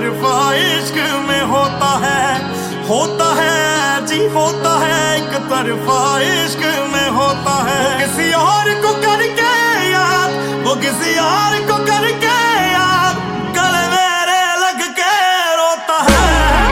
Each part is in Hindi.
तरफा इश्क में होता है जी, होता है एक तरफा इश्क में होता है। वो किसी और को करके याद, वो किसी और को करके याद, गले मेरे लग के रोता है।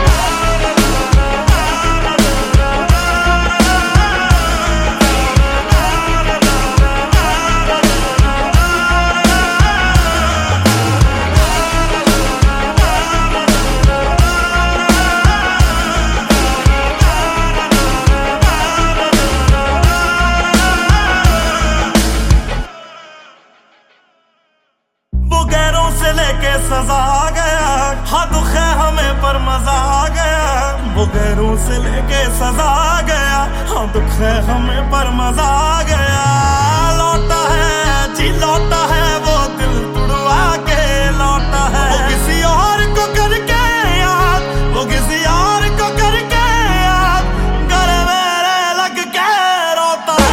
गैरों से लेके सजा आ गया, हाँ दुख है हमें पर मजा आ गया। वो गैरों से लेके सजा आ गया, हाँ दुख है हमें पर मजा आ गया। लौटा है जी, लौटा है वो दिल तुड़वा के लौटा है। वो किसी और को करके याद, वो किसी और को करके याद, गले मेरे लग के रोता है।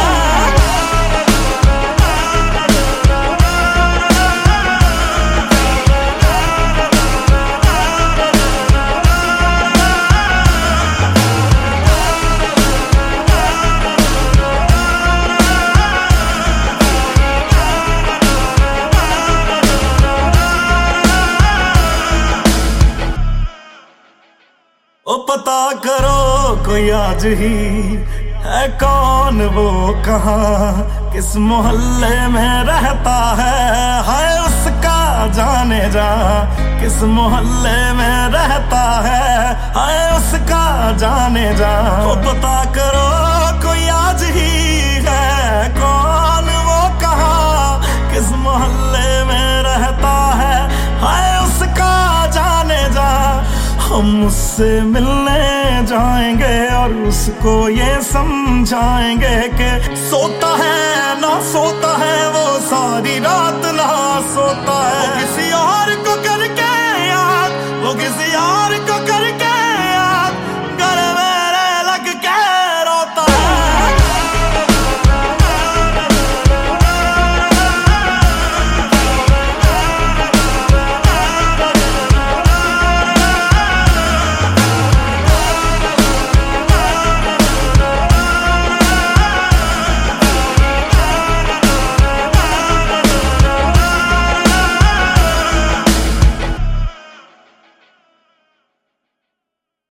ओ पता करो कोई आज ही है कौन, वो कहाँ किस मोहल्ले में रहता है। हाय उसका जाने जा किस मोहल्ले में रहता है, हाय उसका जाने जा। ओ पता करो कोई आज ही है कौन, वो कहाँ किस मोहल्ले में रहता है, हाय उसका जाने जा। हम उससे मिलने जाएंगे और उसको ये समझाएंगे कि सोता है ना सोता है वो, सारी रात ना सोता है। किसी और को करके